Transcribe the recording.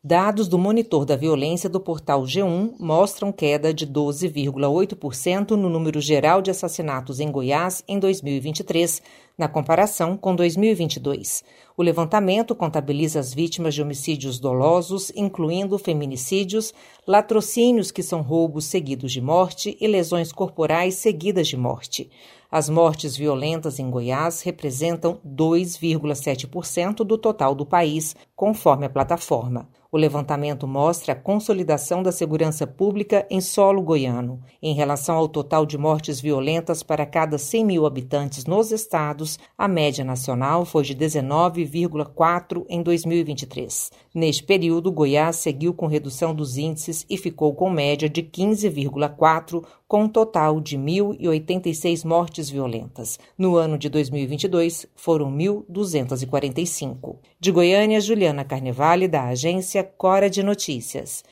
Dados do monitor da violência do portal G1 mostram queda de 12,8% no número geral de assassinatos em Goiás em 2023, na comparação com 2022. O levantamento contabiliza as vítimas de homicídios dolosos, incluindo feminicídios, latrocínios, que são roubos seguidos de morte, e lesões corporais seguidas de morte. As mortes violentas em Goiás representam 2,7% do total do país, conforme a plataforma. O levantamento mostra a consolidação da segurança pública em solo goiano. Em relação ao total de mortes violentas para cada 100 mil habitantes nos estados, a média nacional foi de 19,4 em 2023. Neste período, Goiás seguiu com redução dos índices e ficou com média de 15,4, com um total de 1.086 mortes violentas. No ano de 2022, foram 1.245. De Goiânia, Juliana Carnevale, da agência Cora de Notícias.